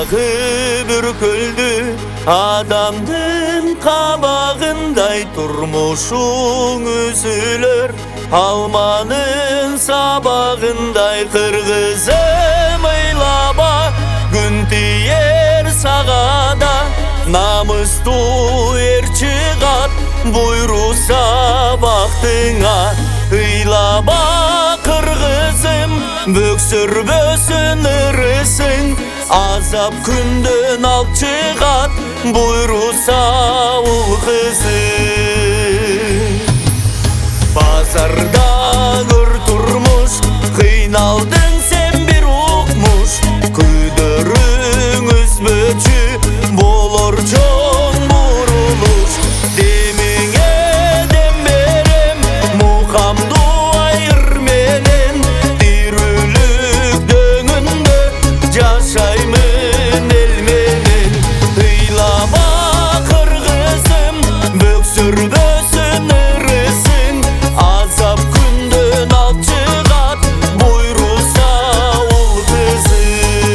Ағы бүркілді адамдың қабағындай тұрмышың үзілер, алманың сабағындай қырғызым ыйлаба, күн тиер сағада, намысты ер чығат, бұйруса бақтыңа. Ыйлаба қырғызым, бөксірбөсін ірісің, азап күнден алып чығат, бұйруса ұл қызым. Базарда көр тұрмыш, қиналдың сен бір ұқмыш, күйдірің үзбөчі, болор жоң бұрылыш. Демеңе дем берем, мұқамды айыр менен, тирүүлүк дөңүндө жашаймын эл менен. Ыйлаба кыргызым, бөксүрбөсүн ырысың, азап күндөн алып чыгат, буйруса ул кызым.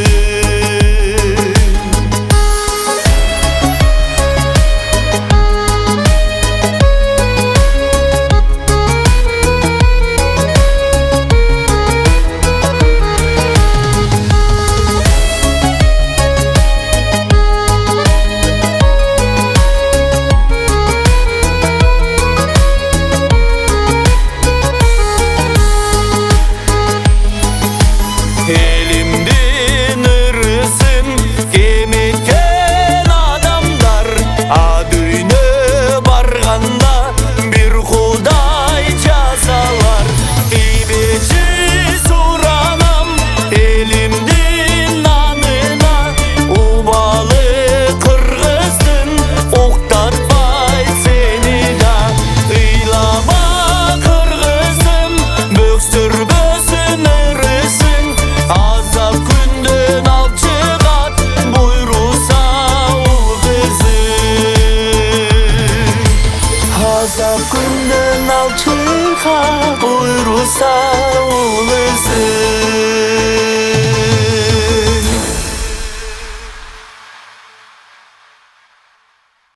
Elimden ırısın kemetken adamlar, adüyne barganda bir Kuday cazalar. İbeci suranam elimden nanına, ubalı kırgızın oktatmay seni da. Ыйлаба kırgızım, böksürbösün ırısın, azap күнден алып чыгат, буйруса ул кызым. Азап күнден алып чыгат, буйруса ул кызым.